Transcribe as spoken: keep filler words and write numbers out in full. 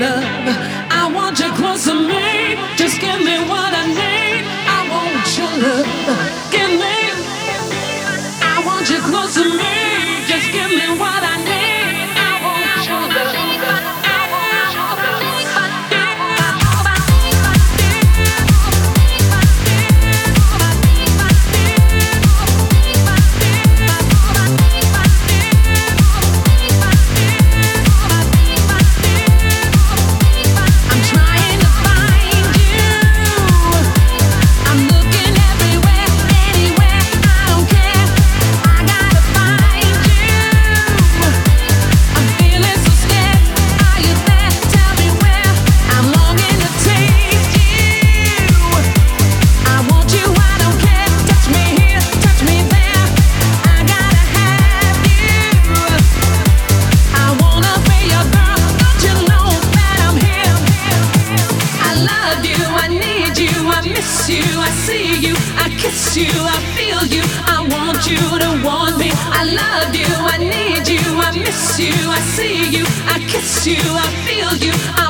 love. I want you close to me. Just give me what I need. I want your love. Give me. I want you close to me. Just give me what I need. I want your love. I want your love. You, I feel you, I want you to want me. I love you, I need you, I miss you, I see you, I kiss you, I feel you.